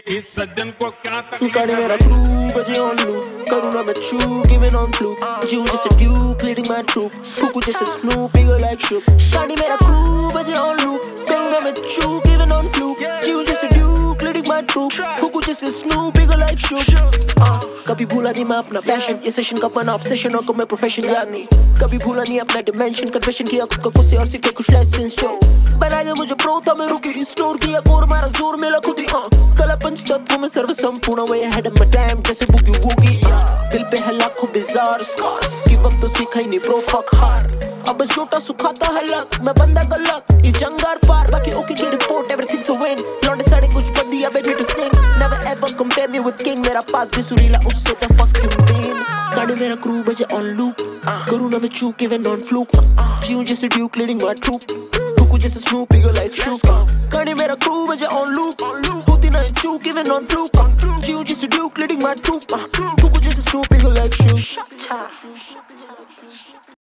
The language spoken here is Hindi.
इस सज्जन को क्या गाड़ी मेरा क्रू बजे ऑन लूप करूँ ना मैं चू गिवन ऑन फ्लू जीव जैसे ड्यूक लीडिंग माय ट्रूप कुकू जैसे स्नूप बिगर लाइक शूप गाड़ी मेरा क्रू बजे ऑन लूप करूँ ना मैं चू गिवन ऑन फ्लू जीव जैसे ड्यूक लीडिंग माय ट्रूप कुकू जैसे स्नूप बिगर लाइक शूप कभी भूला नहीं मैं अपना पैशन ये सेशन का बना ऑब्सेशन और मैं प्रोफेशन याद नहीं कभी भूला नहीं अपना डिमेंशन कन्फेशन किया खुद का गुस्से और सीखे कुछ लेसन्स जो बना गया मुझे प्रो था मैं रुकी रिस्टोर किया कोर मारा जोर मेरा खुद ही कला पंच तत्व में सर्व संपूर्ण way ahead of my time जैसे बुगी वूगी दिल पे है लाखों बिजार स्कार्स गिव अप तो सीखा ही नहीं ब्रो फक हार अब छोटा सुखाता है लक मैं बंदा गलत ये जंगार पार बाकी ओके की रिपोर्ट एवरीथिंग टू विन लौंडे साढ़े कुछ बंदी अब ready to sing never ever compare me with king मेरा पास भी सुरीला उससे तो फक यू मीन गाड़ी मेरा क्रू बजे ऑन लूप करूँ ना मैं चूक गिवन ऑन फ्लूक जीव जैसे ड्यूक लीडिंग माय ट्रूप कुकू जैसे स्नूप बिगर लाइक शूप गाड़ी मेरा क्रू बजे ऑन लूप होती ना चूक गिवन ऑन फ्लूक जीव जैसे ड्यूक लीडिंग माय ट्रूप कुकू जैसे स्नूप बिगर लाइक शूप